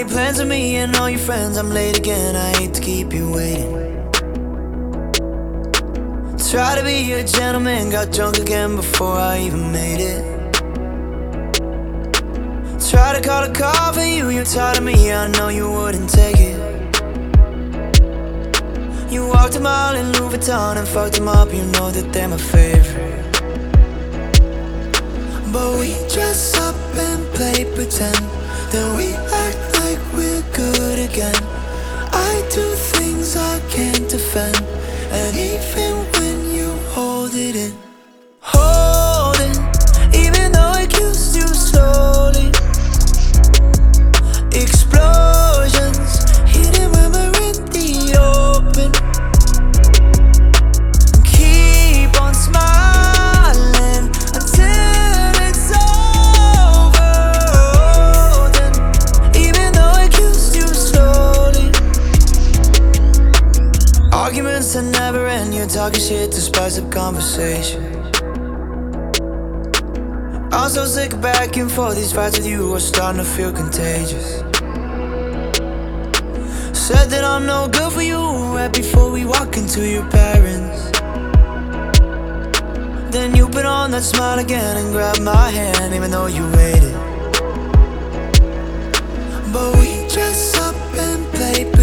plans with me and all your friends. I'm late again, I hate to keep you waiting. Try to be a gentleman, got drunk again before I even made it. Try to call a car for you, you're tired of me, I know you wouldn't take it. You walked a mile in Louis Vuitton and fucked them up, you know that they're my favorite. But we dress up and play pretend, then we act like we're good again. I do things I can't defend, and even when you hold it in, hold it, even though it kills you slowly. Explosions, hidden when we're in the open. Keep on smiling until it's over. Then, even though it kills you slowly. Arguments that never end, you're talking shit to spice up conversation. I'm so sick of back and forth, these fights with you are starting to feel contagious. Said that I'm no good for you right before we walk into your parents. Then you put on that smile again and grab my hand even though you waited. But we dress up and play